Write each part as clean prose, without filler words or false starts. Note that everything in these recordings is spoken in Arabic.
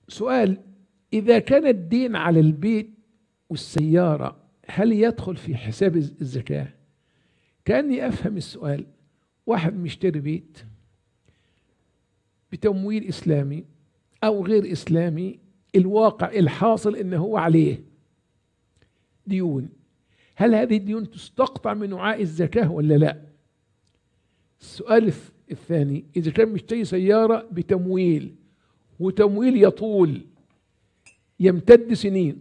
سؤال: إذا كان الدين على البيت والسيارة هل يدخل في حساب الزكاة؟ كأني أفهم السؤال. واحد مشتري بيت بتمويل إسلامي أو غير إسلامي، الواقع الحاصل إنه هو عليه ديون، هل هذه الديون تستقطع من وعاء الزكاة ولا لا؟ السؤال الثاني: إذا كان مشتري سيارة بتمويل وتمويل يطول يمتد سنين،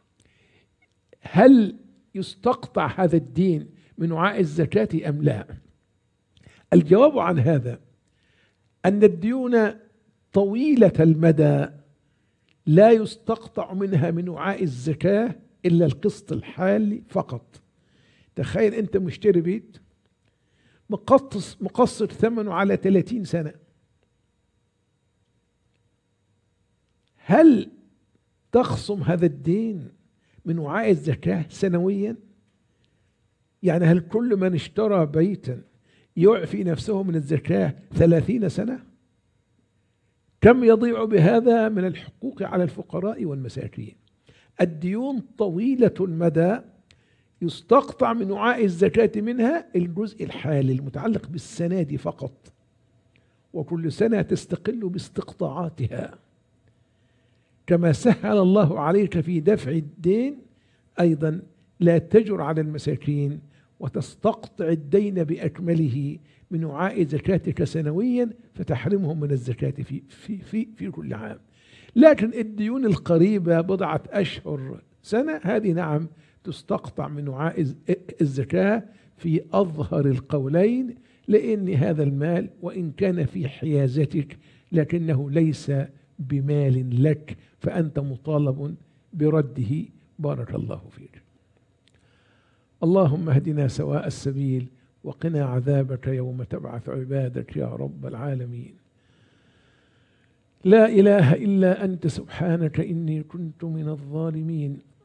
هل يستقطع هذا الدين من وعاء الزكاة أم لا؟ الجواب عن هذا أن الديون طويلة المدى لا يستقطع منها من وعاء الزكاة إلا القسط الحالي فقط. تخيل أنت مشتري بيت مقسط ثمنه على 30 سنة، هل تخصم هذا الدين من وعاء الزكاة سنويا؟ يعني هل كل من اشترى بيتا يعفي نفسه من الزكاة 30 سنة؟ كم يضيع بهذا من الحقوق على الفقراء والمساكين؟ الديون طويلة المدى يستقطع من وعاء الزكاة منها الجزء الحالي المتعلق بالسنة دي فقط، وكل سنة تستقل باستقطاعاتها. كما سهل الله عليك في دفع الدين، أيضا لا تجر على المساكين وتستقطع الدين بأكمله من وعاء زكاتك سنويا فتحرمهم من الزكاة في كل عام. لكن الديون القريبة بضعة أشهر سنة، هذه نعم تستقطع من وعاء الزكاة في أظهر القولين، لأن هذا المال وإن كان في حيازتك لكنه ليس بمال لك، فأنت مطالب برده. بارك الله فيك. اللهم اهدنا سواء السبيل وقنا عذابك يوم تبعث عبادك يا رب العالمين. لا إله إلا أنت سبحانك إني كنت من الظالمين.